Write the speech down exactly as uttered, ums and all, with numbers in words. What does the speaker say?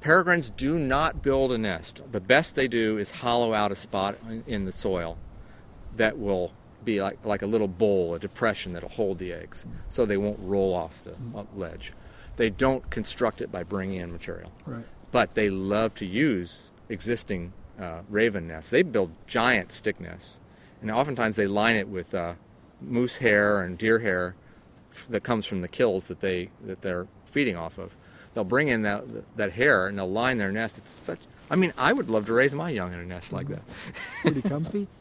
Peregrines do not build a nest. The best they do is hollow out a spot in the soil that will be like, like a little bowl, a depression that'll hold the eggs so they won't roll off the ledge. They don't construct it by bringing in material. Right. But they love to use existing uh, raven nests. They build giant stick nests. And oftentimes they line it with uh, moose hair and deer hair that comes from the kills that, they, that they're feeding off of. They'll bring in that that hair and they'll line their nest. It's such. I mean, I would love to raise my young in a nest like that. Pretty comfy.